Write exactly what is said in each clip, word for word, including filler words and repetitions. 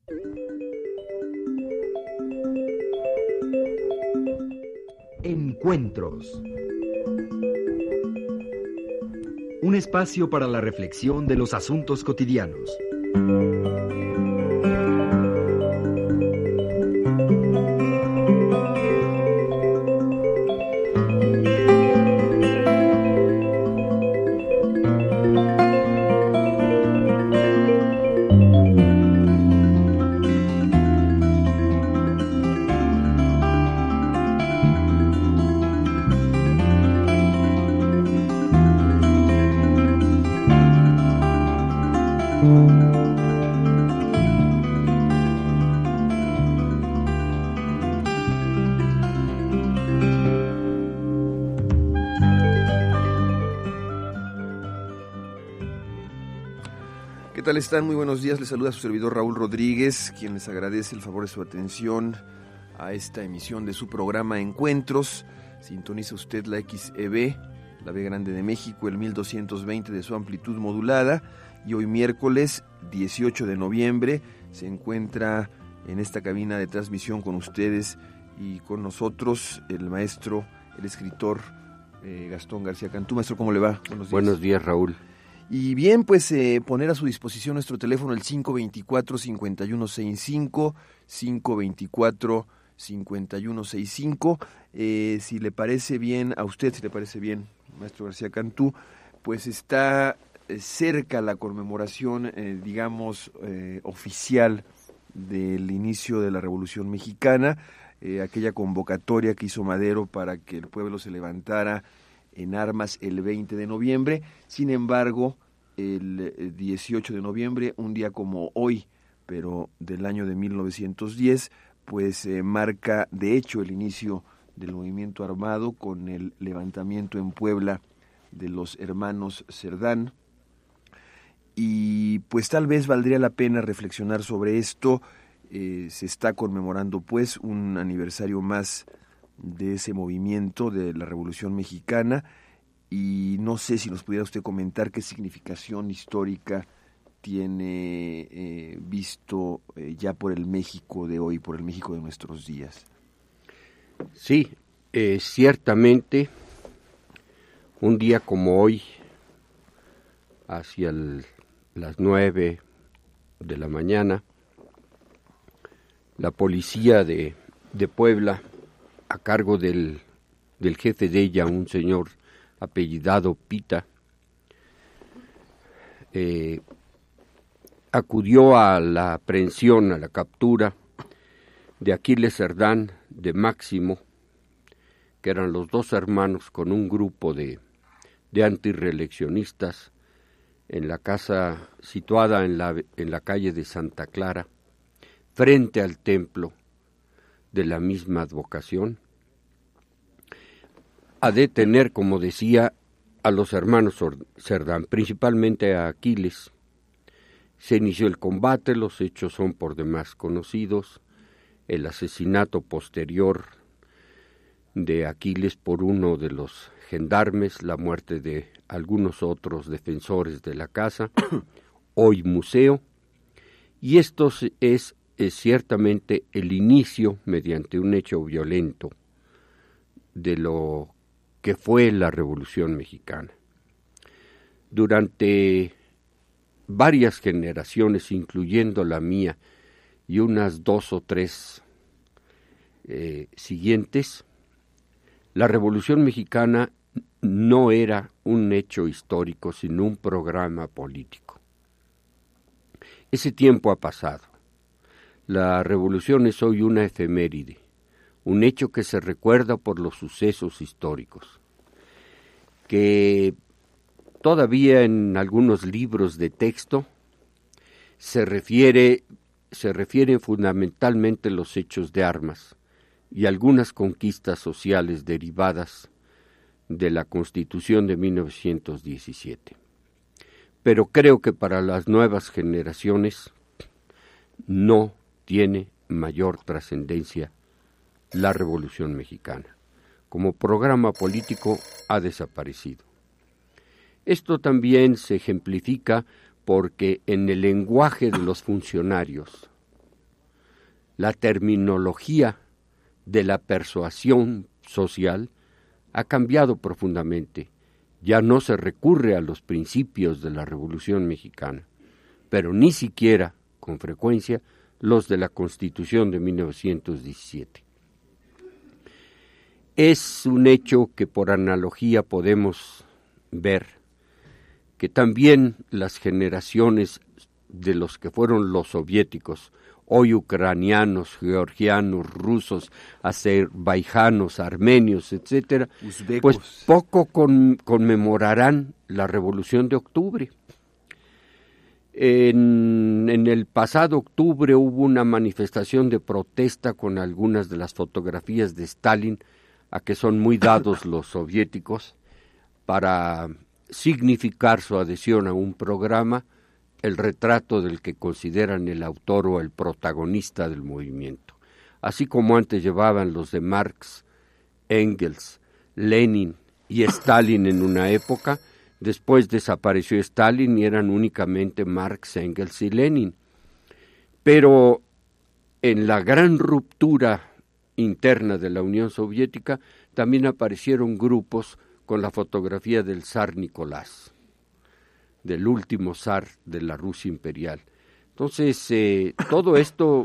Encuentros. Un espacio para la reflexión de los asuntos cotidianos. ¿Qué tal están? Muy buenos días. Les saluda su servidor Raúl Rodríguez, quien les agradece el favor de su atención a esta emisión de su programa Encuentros. Sintoniza usted la X E B, la B Grande de México, el mil doscientos veinte de su amplitud modulada, y hoy miércoles dieciocho de noviembre se encuentra en esta cabina de transmisión con ustedes y con nosotros el maestro, el escritor eh, Gastón García Cantú. Maestro, ¿cómo le va? Buenos días. Buenos días, Raúl. Y bien, pues eh, poner a su disposición nuestro teléfono, el cinco veinticuatro, cincuenta y uno sesenta y cinco, cinco veinticuatro, cincuenta y uno sesenta y cinco. Eh, si le parece bien a usted, si le parece bien, maestro García Cantú, pues está eh, cerca la conmemoración, eh, digamos, eh, oficial del inicio de la Revolución Mexicana, eh, aquella convocatoria que hizo Madero para que el pueblo se levantara en armas el veinte de noviembre. Sin embargo, el dieciocho de noviembre, un día como hoy, pero del año de mil novecientos diez, pues eh, marca de hecho el inicio del movimiento armado con el levantamiento en Puebla de los hermanos Cerdán. Y pues tal vez valdría la pena reflexionar sobre esto. Eh, se está conmemorando pues un aniversario más de ese movimiento de la Revolución Mexicana, y no sé si nos pudiera usted comentar qué significación histórica tiene eh, visto eh, ya por el México de hoy, por el México de nuestros días. Sí, eh, ciertamente un día como hoy, hacia el, las nueve de la mañana, la policía de, de Puebla, a cargo del, del jefe de ella, un señor apellidado Pita, eh, acudió a la aprehensión, a la captura de Aquiles Cerdán, de Máximo, que eran los dos hermanos con un grupo de, de antirreeleccionistas en la casa situada en la, en la calle de Santa Clara, frente al templo de la misma advocación, a detener, como decía, a los hermanos Cerdán, principalmente a Aquiles. Se inició el combate, los hechos son por demás conocidos, el asesinato posterior de Aquiles por uno de los gendarmes, la muerte de algunos otros defensores de la casa, hoy museo, y esto es es ciertamente el inicio, mediante un hecho violento, de lo que fue la Revolución Mexicana. Durante varias generaciones, incluyendo la mía y unas dos o tres eh, siguientes, la Revolución Mexicana no era un hecho histórico, sino un programa político. Ese tiempo ha pasado. La revolución es hoy una efeméride, un hecho que se recuerda por los sucesos históricos, que todavía en algunos libros de texto se refiere, se refieren fundamentalmente los hechos de armas y algunas conquistas sociales derivadas de la Constitución de mil novecientos diecisiete. Pero creo que para las nuevas generaciones no tiene mayor trascendencia la Revolución Mexicana. Como programa político ha desaparecido. Esto también se ejemplifica porque en el lenguaje de los funcionarios La terminología de la persuasión social ha cambiado profundamente. Ya no se recurre a los principios de la Revolución Mexicana, pero ni siquiera, con frecuencia, los de la Constitución de mil novecientos diecisiete. Es un hecho que por analogía podemos ver que también las generaciones de los que fueron los soviéticos, hoy ucranianos, georgianos, rusos, azerbaijanos, armenios, etcétera, uzbecos, pues poco con, conmemorarán la Revolución de Octubre. En, en el pasado octubre hubo una manifestación de protesta con algunas de las fotografías de Stalin, a que son muy dados los soviéticos, para significar su adhesión a un programa, el retrato del que consideran el autor o el protagonista del movimiento. Así como antes llevaban los de Marx, Engels, Lenin y Stalin en una época, después desapareció Stalin y eran únicamente Marx, Engels y Lenin. Pero en la gran ruptura interna de la Unión Soviética también aparecieron grupos con la fotografía del zar Nicolás, del último zar de la Rusia imperial. Entonces, eh, todo esto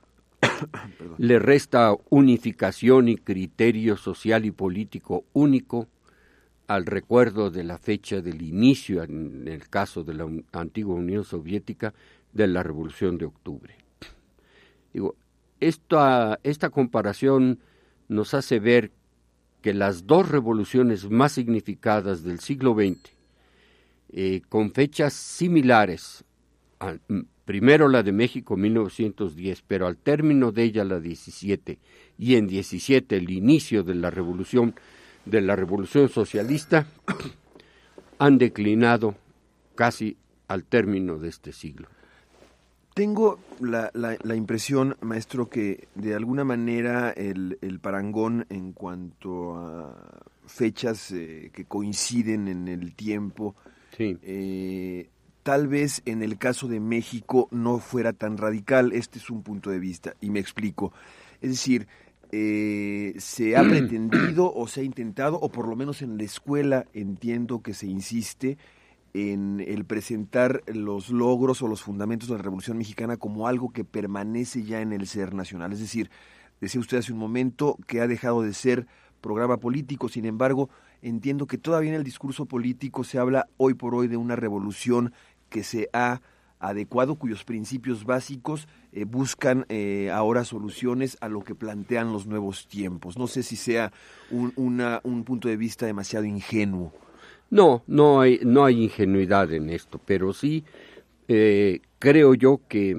le resta unificación y criterio social y político único al recuerdo de la fecha del inicio, en el caso de la antigua Unión Soviética, de la Revolución de Octubre. Digo, esta, esta comparación nos hace ver que las dos revoluciones más significadas del siglo veinte, eh, con fechas similares, a, primero la de México mil novecientos diez, pero al término de ella la diecisiete, y en diecisiete el inicio de la revolución de la revolución socialista, han declinado casi al término de este siglo. Tengo la, la, la impresión, maestro, que de alguna manera el, el parangón en cuanto a fechas eh, que coinciden en el tiempo, sí. eh, tal vez en el caso de México no fuera tan radical. Este es un punto de vista, y me explico. Es decir, eh, se ha pretendido o se ha intentado, o por lo menos en la escuela entiendo que se insiste en el presentar los logros o los fundamentos de la Revolución Mexicana como algo que permanece ya en el ser nacional. Es decir, decía usted hace un momento que ha dejado de ser programa político, sin embargo, entiendo que todavía en el discurso político se habla hoy por hoy de una revolución que se ha adecuado, cuyos principios básicos eh, buscan eh, ahora soluciones a lo que plantean los nuevos tiempos. No sé si sea un, una, un punto de vista demasiado ingenuo. No, no hay, no hay ingenuidad en esto, pero sí eh, creo yo que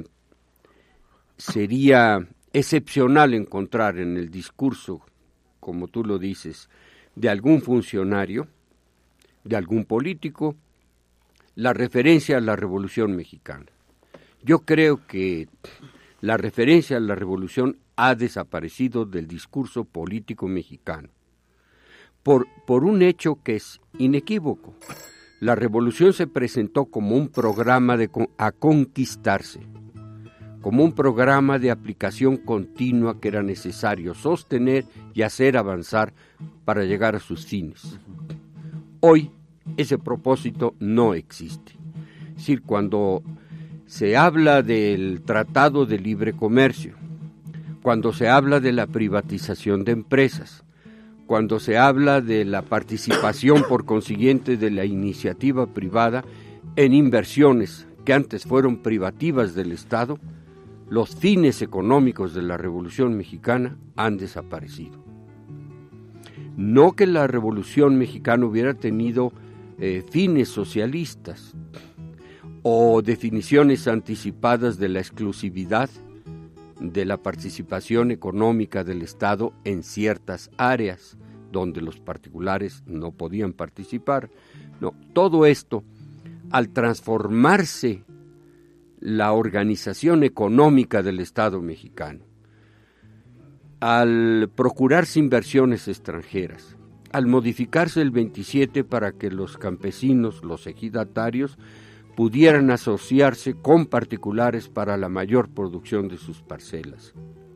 sería excepcional encontrar en el discurso, como tú lo dices, de algún funcionario, de algún político, la referencia a la Revolución Mexicana. Yo creo que la referencia a la Revolución ha desaparecido del discurso político mexicano. Por, por un hecho que es inequívoco. La revolución se presentó como un programa de, a conquistarse, como un programa de aplicación continua que era necesario sostener y hacer avanzar para llegar a sus fines. Hoy ese propósito no existe. Es decir, cuando se habla del Tratado de Libre Comercio, cuando se habla de la privatización de empresas, cuando se habla de la participación por consiguiente de la iniciativa privada en inversiones que antes fueron privativas del Estado, los fines económicos de la Revolución Mexicana han desaparecido. No que la Revolución Mexicana hubiera tenido eh, fines socialistas o definiciones anticipadas de la exclusividad de la participación económica del Estado en ciertas áreas donde los particulares no podían participar. No, todo esto, al transformarse la organización económica del Estado mexicano, al procurarse inversiones extranjeras, al modificarse el veintisiete para que los campesinos, los ejidatarios, pudieran asociarse con particulares para la mayor producción de sus parcelas.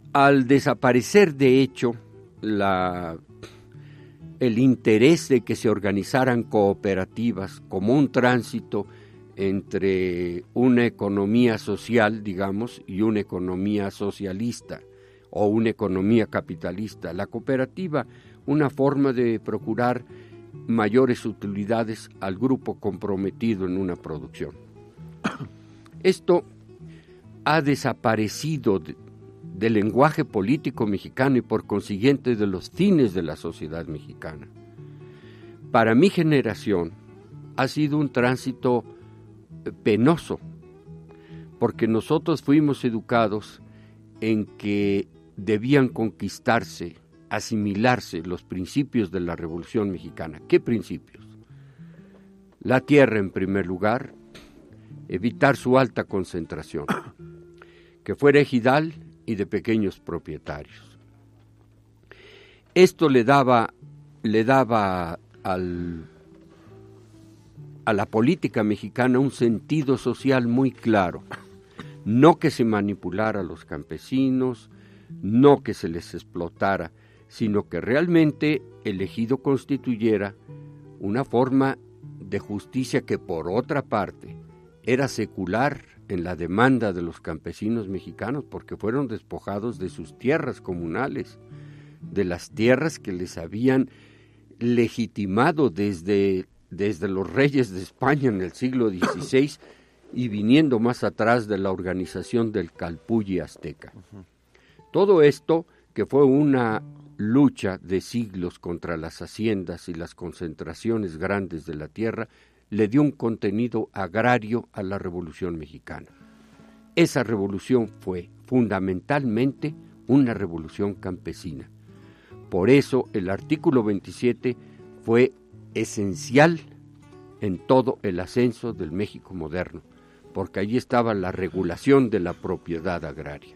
Al desaparecer, de hecho, la, el interés de que se organizaran cooperativas como un tránsito entre una economía social, digamos, y una economía socialista o una economía capitalista. La cooperativa, una forma de procurar mayores utilidades al grupo comprometido en una producción. Esto ha desaparecido de, del lenguaje político mexicano y por consiguiente de los fines de la sociedad mexicana. Para mi generación ha sido un tránsito penoso, porque nosotros fuimos educados en que debían conquistarse, asimilarse los principios de la Revolución Mexicana. ¿Qué principios? La tierra en primer lugar, evitar su alta concentración, que fuera ejidal y de pequeños propietarios. Esto le daba, le daba al, a la política mexicana un sentido social muy claro. No que se manipulara a los campesinos, no que se les explotara, sino que realmente el ejido constituyera una forma de justicia que, por otra parte, era secular en la demanda de los campesinos mexicanos, porque fueron despojados de sus tierras comunales, de las tierras que les habían legitimado desde, desde los reyes de España en el siglo dieciséis y viniendo más atrás de la organización del Calpulli azteca. Uh-huh. Todo esto, que fue una lucha de siglos contra las haciendas y las concentraciones grandes de la tierra, le dio un contenido agrario a la Revolución Mexicana. Esa revolución fue fundamentalmente una revolución campesina. Por eso el artículo veintisiete fue esencial en todo el ascenso del México moderno, porque allí estaba la regulación de la propiedad agraria.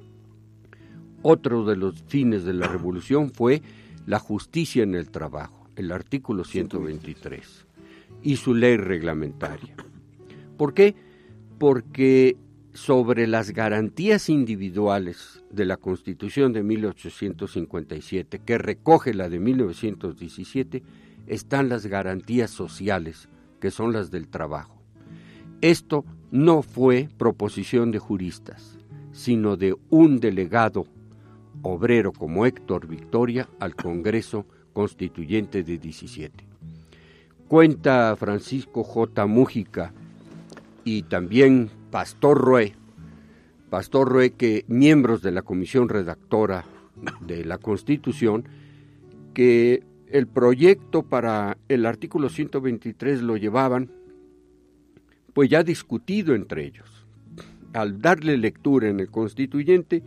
Otro de los fines de la revolución fue la justicia en el trabajo, el artículo ciento veintitrés, y su ley reglamentaria. ¿Por qué? Porque sobre las garantías individuales de la Constitución de mil ochocientos cincuenta y siete, que recoge la de mil novecientos diecisiete, están las garantías sociales, que son las del trabajo. Esto no fue proposición de juristas, sino de un delegado obrero como Héctor Victoria al Congreso Constituyente de diecisiete. Cuenta Francisco J. Mújica y también Pastor Roé, Pastor Roé, que miembros de la comisión redactora de la Constitución, que el proyecto para el artículo ciento veintitrés lo llevaban pues ya discutido entre ellos. Al darle lectura en el Constituyente,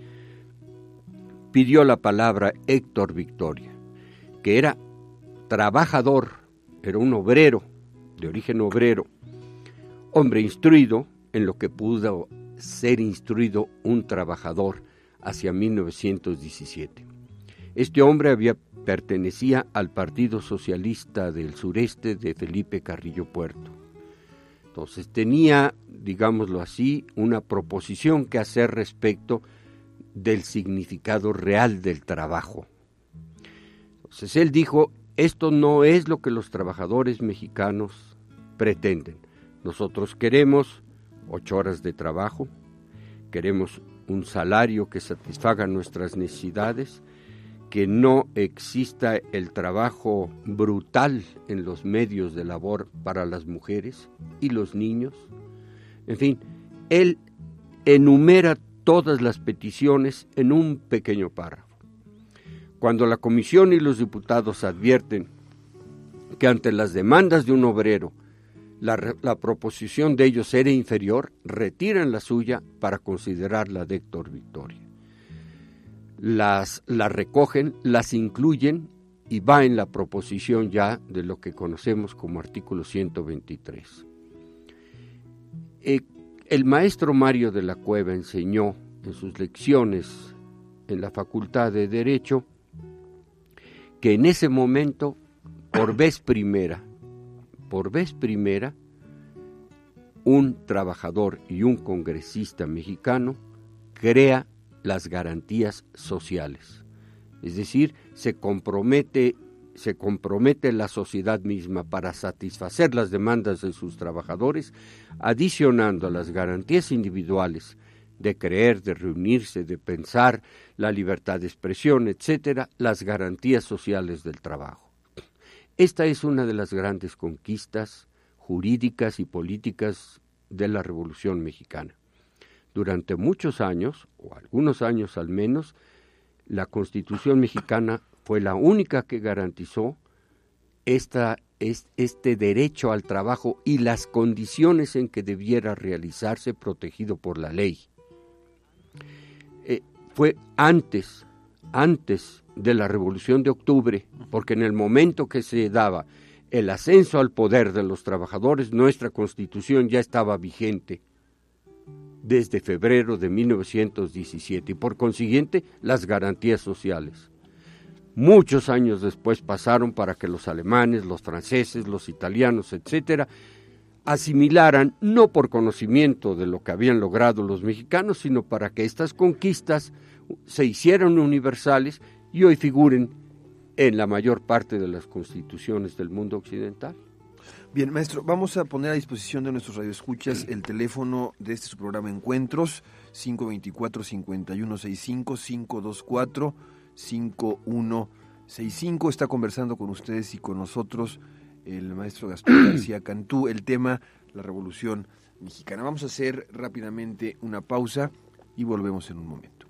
pidió la palabra Héctor Victoria, que era trabajador, era un obrero, de origen obrero, hombre instruido en lo que pudo ser instruido un trabajador hacia mil novecientos diecisiete. Este hombre había pertenecía al Partido Socialista del Sureste de Felipe Carrillo Puerto. Entonces tenía, digámoslo así, una proposición que hacer respecto del significado real del trabajo. Entonces él dijo, esto no es lo que los trabajadores mexicanos pretenden. Nosotros queremos ocho horas de trabajo, queremos un salario que satisfaga nuestras necesidades, que no exista el trabajo brutal en los medios de labor para las mujeres y los niños. En fin, él enumera todas las peticiones en un pequeño párrafo. Cuando la comisión y los diputados advierten que ante las demandas de un obrero la, la proposición de ellos era inferior, retiran la suya para considerar la de Héctor Victoria. Las, las recogen, las incluyen y va en la proposición ya de lo que conocemos como artículo ciento veintitrés. Eh, el maestro Mario de la Cueva enseñó en sus lecciones en la Facultad de Derecho que en ese momento, por vez primera, por vez primera, un trabajador y un congresista mexicano crea las garantías sociales. Es decir, se compromete, se compromete la sociedad misma para satisfacer las demandas de sus trabajadores, adicionando a las garantías individuales de creer, de reunirse, de pensar, la libertad de expresión, etcétera, las garantías sociales del trabajo. Esta es una de las grandes conquistas jurídicas y políticas de la Revolución Mexicana. Durante muchos años, o algunos años al menos, la Constitución mexicana fue la única que garantizó esta, este derecho al trabajo y las condiciones en que debiera realizarse protegido por la ley. Eh, fue antes, antes de la Revolución de Octubre, porque en el momento que se daba el ascenso al poder de los trabajadores, nuestra Constitución ya estaba vigente desde febrero de mil novecientos diecisiete y por consiguiente las garantías sociales. Muchos años después pasaron para que los alemanes, los franceses, los italianos, etcétera, asimilaran, no por conocimiento de lo que habían logrado los mexicanos, sino para que estas conquistas se hicieran universales y hoy figuren en la mayor parte de las constituciones del mundo occidental. Bien, maestro, vamos a poner a disposición de nuestros radioescuchas el teléfono de este su programa Encuentros, cinco dos cuatro, cinco uno seis cinco, cinco dos cuatro, cinco uno seis cinco. Está conversando con ustedes y con nosotros el maestro Gastón García Cantú, el tema la Revolución Mexicana. Vamos a hacer rápidamente una pausa y volvemos en un momento.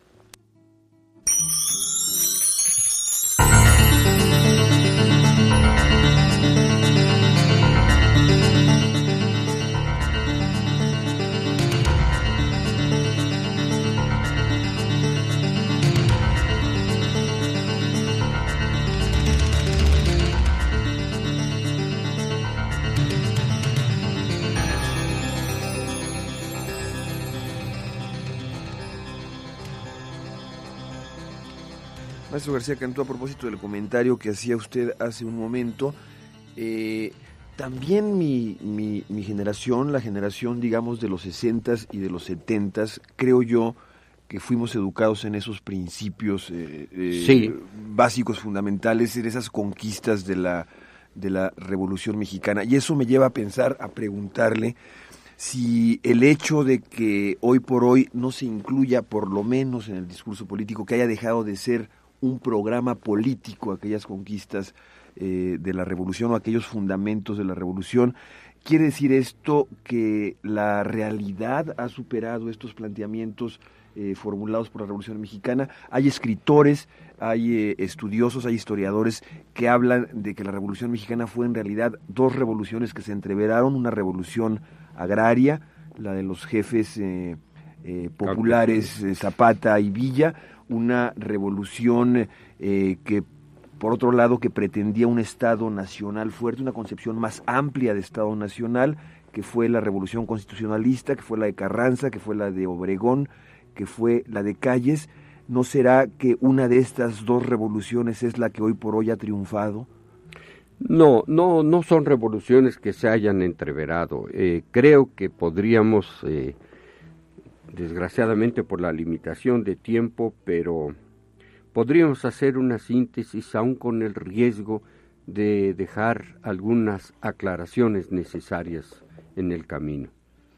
Maestro García Cantú, a propósito del comentario que hacía usted hace un momento, eh, también mi, mi, mi generación, la generación, digamos, de los sesentas y de los setentas, creo yo que fuimos educados en esos principios eh, eh, sí. básicos, fundamentales, en esas conquistas de la, de la Revolución Mexicana. Y eso me lleva a pensar, a preguntarle si el hecho de que hoy por hoy no se incluya, por lo menos en el discurso político, que haya dejado de ser un programa político, aquellas conquistas eh, de la revolución o aquellos fundamentos de la revolución, ¿quiere decir esto que la realidad ha superado estos planteamientos eh, formulados por la Revolución Mexicana? Hay escritores, hay eh, estudiosos, hay historiadores que hablan de que la Revolución Mexicana fue en realidad dos revoluciones que se entreveraron, una revolución agraria, la de los jefes eh, eh, populares eh, Zapata y Villa, una revolución eh, que, por otro lado, que pretendía un Estado nacional fuerte, una concepción más amplia de Estado nacional, que fue la revolución constitucionalista, que fue la de Carranza, que fue la de Obregón, que fue la de Calles. ¿No será que una de estas dos revoluciones es la que hoy por hoy ha triunfado? No, no, no son revoluciones que se hayan entreverado. Eh, creo que podríamos... Eh, desgraciadamente por la limitación de tiempo, pero podríamos hacer una síntesis aún con el riesgo de dejar algunas aclaraciones necesarias en el camino.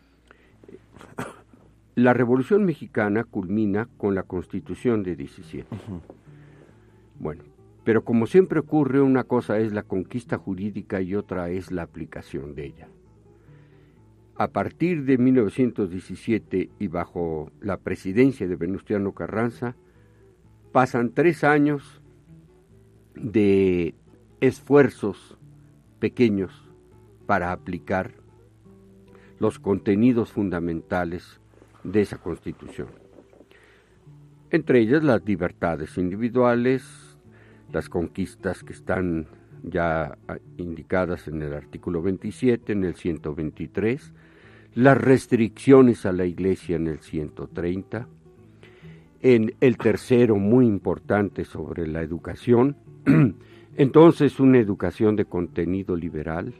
La Revolución Mexicana culmina con la Constitución de diecisiete. Uh-huh. Bueno, pero como siempre ocurre, una cosa es la conquista jurídica y otra es la aplicación de ella. A partir de mil novecientos diecisiete y bajo la presidencia de Venustiano Carranza, pasan tres años de esfuerzos pequeños para aplicar los contenidos fundamentales de esa Constitución. Entre ellas las libertades individuales, las conquistas que están ya indicadas en el artículo veintisiete, en el ciento veintitrés, las restricciones a la Iglesia en el ciento treinta, en el tercero, muy importante, sobre la educación, entonces una educación de contenido liberal,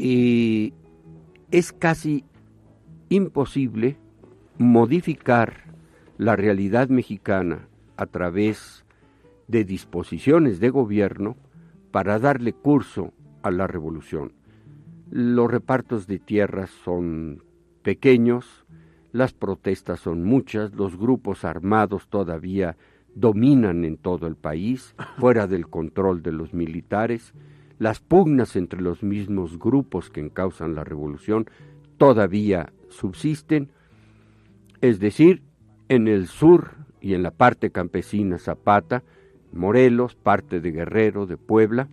y es casi imposible modificar la realidad mexicana a través de disposiciones de gobierno para darle curso a la revolución. Los repartos de tierras son pequeños, las protestas son muchas, los grupos armados todavía dominan en todo el país, fuera del control de los militares, las pugnas entre los mismos grupos que encausan la revolución todavía subsisten, es decir, en el sur y en la parte campesina Zapata, Morelos, parte de Guerrero, de Puebla.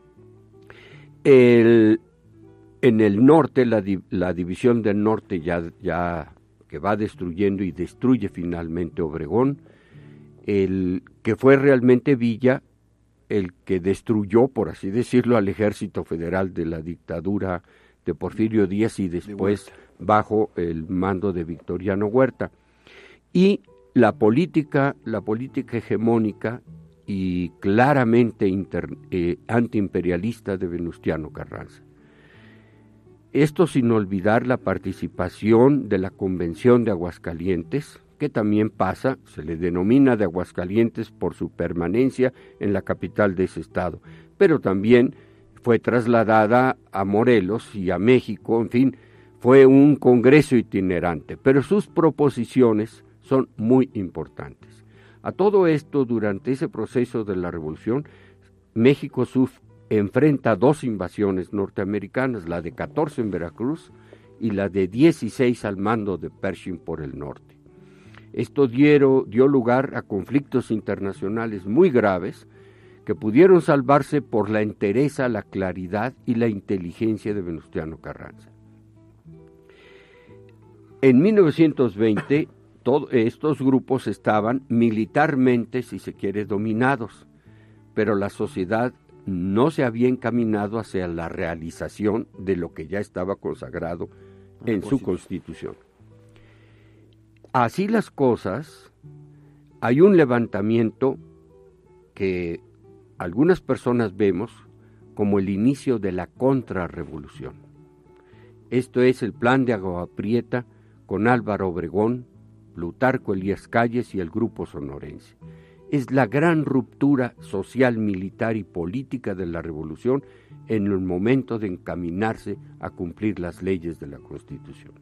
El, en el norte, la, la división del norte ya, ya que va destruyendo y destruye finalmente Obregón, el que fue realmente Villa el que destruyó, por así decirlo, al ejército federal de la dictadura de Porfirio Díaz y después de bajo el mando de Victoriano Huerta. Y la política, la política hegemónica y claramente inter, eh, antiimperialista de Venustiano Carranza. Esto sin olvidar la participación de la Convención de Aguascalientes, que también pasa, se le denomina de Aguascalientes por su permanencia en la capital de ese estado, pero también fue trasladada a Morelos y a México, en fin, fue un congreso itinerante, pero sus proposiciones son muy importantes. A todo esto, durante ese proceso de la revolución, México suf- enfrenta dos invasiones norteamericanas, la de catorce en Veracruz y la de dieciséis al mando de Pershing por el norte. Esto dio, dio lugar a conflictos internacionales muy graves que pudieron salvarse por la entereza, la claridad y la inteligencia de Venustiano Carranza. En mil novecientos veinte, todos estos grupos estaban militarmente, si se quiere, dominados, pero la sociedad no se había encaminado hacia la realización de lo que ya estaba consagrado en su Constitución. Así las cosas, hay un levantamiento que algunas personas vemos como el inicio de la contrarrevolución. Esto es el plan de Agua Prieta con Álvaro Obregón, Plutarco Elías Calles y el grupo sonorense. Es la gran ruptura social, militar y política de la revolución en el momento de encaminarse a cumplir las leyes de la Constitución.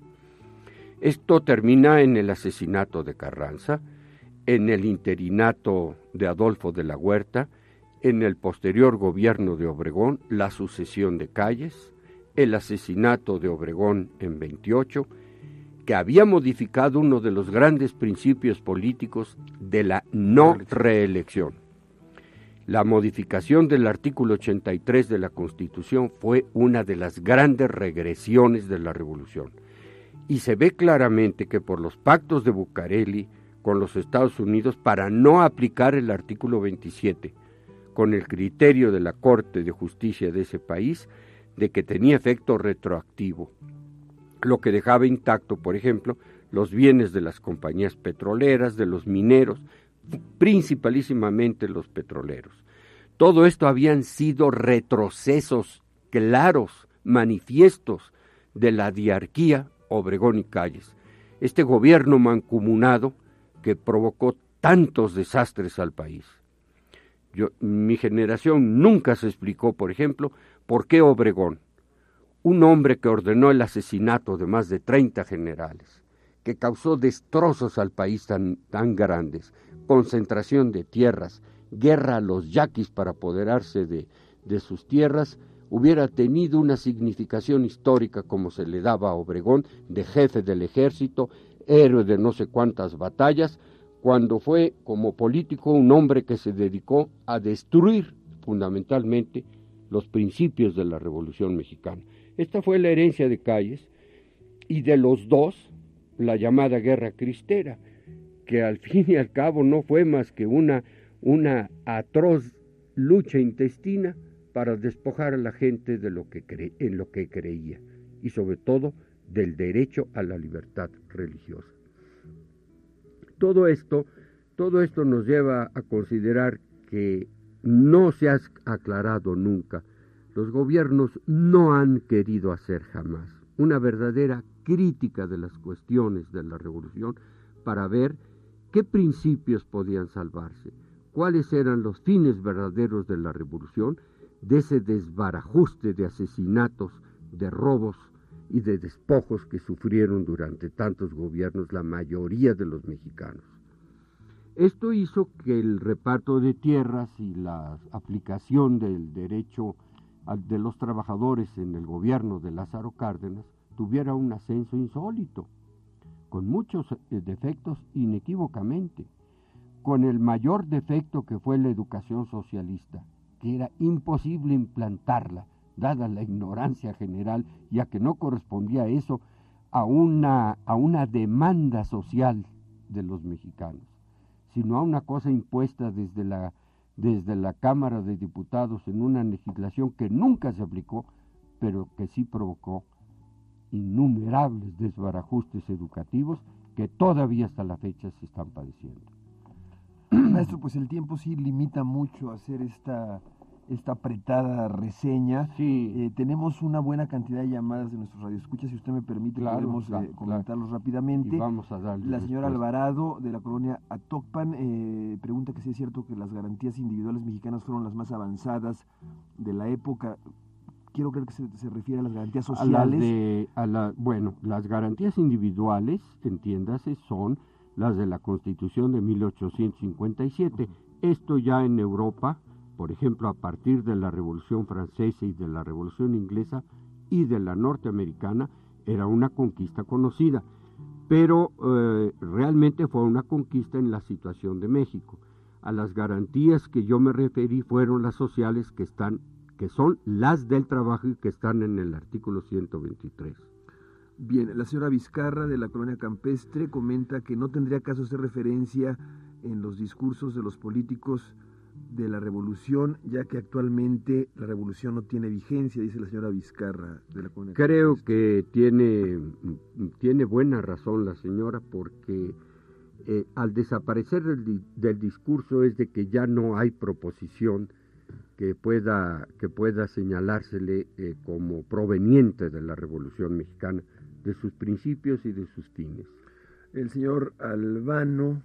Esto termina en el asesinato de Carranza, en el interinato de Adolfo de la Huerta, en el posterior gobierno de Obregón, la sucesión de Calles, el asesinato de Obregón en veintiocho, que había modificado uno de los grandes principios políticos de la no reelección. La modificación del artículo ochenta y tres de la Constitución fue una de las grandes regresiones de la revolución. Y se ve claramente que por los pactos de Bucareli con los Estados Unidos, para no aplicar el artículo veintisiete, con el criterio de la Corte de Justicia de ese país, de que tenía efecto retroactivo, lo que dejaba intacto, por ejemplo, los bienes de las compañías petroleras, de los mineros, principalísimamente los petroleros. Todo esto habían sido retrocesos claros, manifiestos de la diarquía Obregón y Calles. Este gobierno mancomunado que provocó tantos desastres al país. Yo, mi generación nunca se explicó, por ejemplo, por qué Obregón, un hombre que ordenó el asesinato de más de treinta generales, que causó destrozos al país tan, tan grandes, concentración de tierras, guerra a los yaquis para apoderarse de, de sus tierras, hubiera tenido una significación histórica como se le daba a Obregón, de jefe del ejército, héroe de no sé cuántas batallas, cuando fue como político un hombre que se dedicó a destruir fundamentalmente los principios de la Revolución Mexicana. Esta fue la herencia de Calles, y de los dos, la llamada Guerra Cristera, que al fin y al cabo no fue más que una, una atroz lucha intestina para despojar a la gente de lo que cre- en lo que creía, y sobre todo del derecho a la libertad religiosa. Todo esto, todo esto nos lleva a considerar que no se ha aclarado nunca. Los gobiernos no han querido hacer jamás una verdadera crítica de las cuestiones de la revolución para ver ¿Qué principios podían salvarse? ¿Cuáles eran los fines verdaderos de la revolución? De ese desbarajuste de asesinatos, de robos y de despojos que sufrieron durante tantos gobiernos la mayoría de los mexicanos. Esto hizo que el reparto de tierras y la aplicación del derecho de los trabajadores en el gobierno de Lázaro Cárdenas tuviera un ascenso insólito, con muchos defectos inequívocamente, con el mayor defecto que fue la educación socialista, que era imposible implantarla, dada la ignorancia general, ya que no correspondía eso a una, a una demanda social de los mexicanos, sino a una cosa impuesta desde la, desde la Cámara de Diputados en una legislación que nunca se aplicó, pero que sí provocó innumerables desbarajustes educativos que todavía hasta la fecha se están padeciendo. Maestro, pues el tiempo sí limita mucho a hacer esta, esta apretada reseña. Sí. Eh, tenemos una buena cantidad de llamadas de nuestros radioescuchas, si usted me permite, claro, podemos claro, eh, comentarlos claro. rápidamente. Y vamos a darle La señora respuesta. Alvarado, de la colonia Atocpan, eh, pregunta que si es cierto que las garantías individuales mexicanas fueron las más avanzadas de la época. Quiero creer que se, se refiere a las garantías sociales. A las de, a la, bueno, las garantías individuales, entiéndase, son las de la Constitución de mil ochocientos cincuenta y siete. Uh-huh. Esto ya en Europa, por ejemplo, a partir de la Revolución Francesa y de la Revolución Inglesa y de la norteamericana, era una conquista conocida, pero eh, realmente fue una conquista en la situación de México. A las garantías que yo me referí fueron las sociales, que están, que son las del trabajo y que están en el artículo ciento veintitrés. Bien, la señora Vizcarra, de la colonia Campestre, comenta que no tendría caso hacer referencia en los discursos de los políticos de la revolución, ya que actualmente la revolución no tiene vigencia, dice la señora Vizcarra, de la colonia Creo Campestre. que tiene, tiene buena razón la señora, porque eh, al desaparecer del, del discurso es de que ya no hay proposición que pueda, que pueda señalársele eh, como proveniente de la Revolución Mexicana, de sus principios y de sus fines. El señor Albano,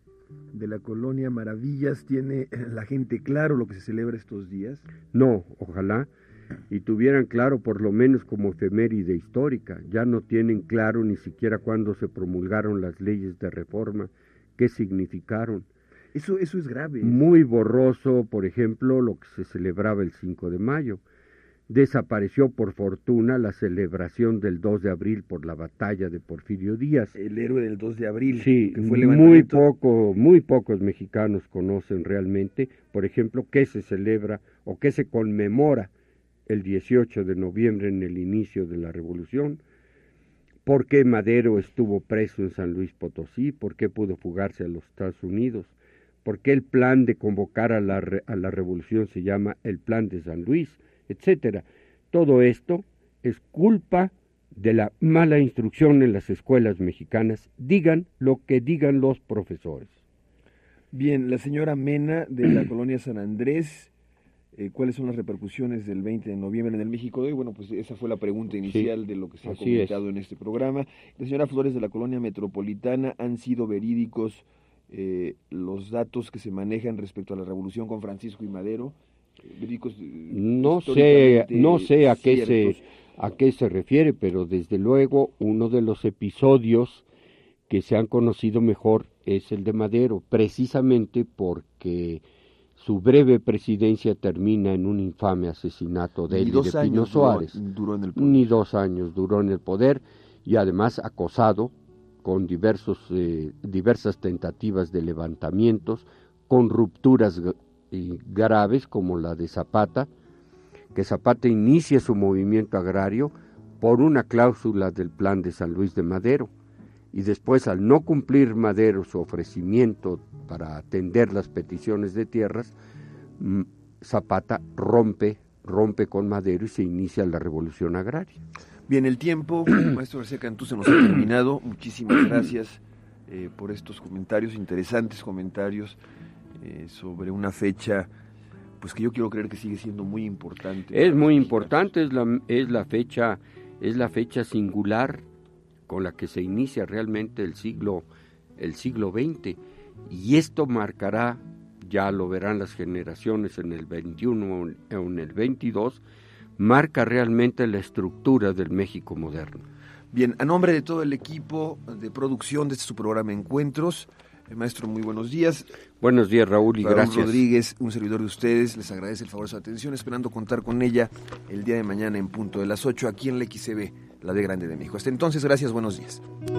de la colonia Maravillas, ¿tiene la gente claro lo que se celebra estos días? No, ojalá, y tuvieran claro por lo menos como efeméride histórica. Ya no tienen claro ni siquiera cuándo se promulgaron las leyes de reforma, qué significaron. Eso, eso es grave. Muy borroso, por ejemplo, lo que se celebraba el cinco de mayo. Desapareció por fortuna la celebración del dos de abril por la batalla de Porfirio Díaz. El héroe del dos de abril. Sí, que fue muy poco, muy pocos mexicanos conocen realmente, por ejemplo, qué se celebra o qué se conmemora el dieciocho de noviembre en el inicio de la revolución. ¿Por qué Madero estuvo preso en San Luis Potosí? ¿Por qué pudo fugarse a los Estados Unidos? ¿Por qué el plan de convocar a la, a la revolución se llama el Plan de San Luis? Etcétera. Todo esto es culpa de la mala instrucción en las escuelas mexicanas, digan lo que digan los profesores. Bien, la señora Mena, de la colonia San Andrés, eh, ¿cuáles son las repercusiones del veinte de noviembre en el México de hoy? Bueno, pues esa fue la pregunta inicial sí, de lo que se ha comentado es. en este programa. La señora Flores, de la colonia Metropolitana, ¿han sido verídicos eh, los datos que se manejan respecto a la revolución con Francisco y Madero? No sé, no sé a qué se a qué se refiere, pero desde luego uno de los episodios que se han conocido mejor es el de Madero, precisamente porque su breve presidencia termina en un infame asesinato de él y de Pino Suárez. Duró, duró en el poder. Ni dos años duró en el poder y además acosado con diversos eh, diversas tentativas de levantamientos, con rupturas y graves como la de Zapata, que Zapata inicia su movimiento agrario por una cláusula del plan de San Luis de Madero, y después, al no cumplir Madero su ofrecimiento para atender las peticiones de tierras, Zapata rompe, rompe con Madero y se inicia la revolución agraria. Bien, el tiempo, maestro García Cantú, se nos ha terminado. Muchísimas gracias eh, por estos comentarios, interesantes comentarios. Eh, sobre una fecha pues que yo quiero creer que sigue siendo muy importante. Es muy importante, es la, es la fecha, es la fecha singular con la que se inicia realmente el siglo, el siglo veinte. Y esto marcará, ya lo verán las generaciones en el veintiuno o en el veintidós, marca realmente la estructura del México moderno. Bien, a nombre de todo el equipo de producción de este su programa Encuentros, eh, maestro, muy buenos días. Buenos días, Raúl, y Raúl gracias. Rodríguez, un servidor de ustedes, les agradece el favor de su atención, esperando contar con ella el día de mañana en punto de las ocho aquí en la X C B, la de Grande de México. Hasta entonces, gracias, buenos días.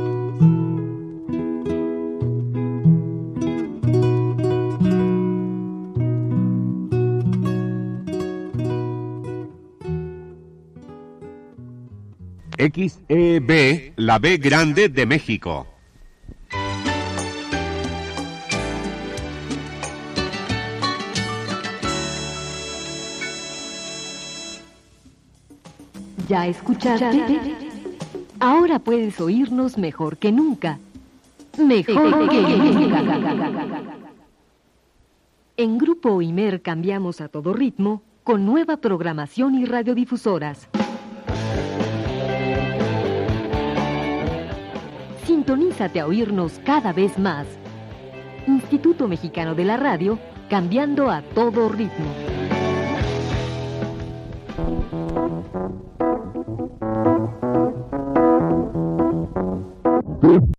X E B, la B Grande de México. ¿Ya escuchaste? Ahora puedes oírnos mejor que nunca. Mejor que nunca. En Grupo Imer cambiamos a todo ritmo con nueva programación y radiodifusoras. Sintonízate a oírnos cada vez más. Instituto Mexicano de la Radio, cambiando a todo ritmo.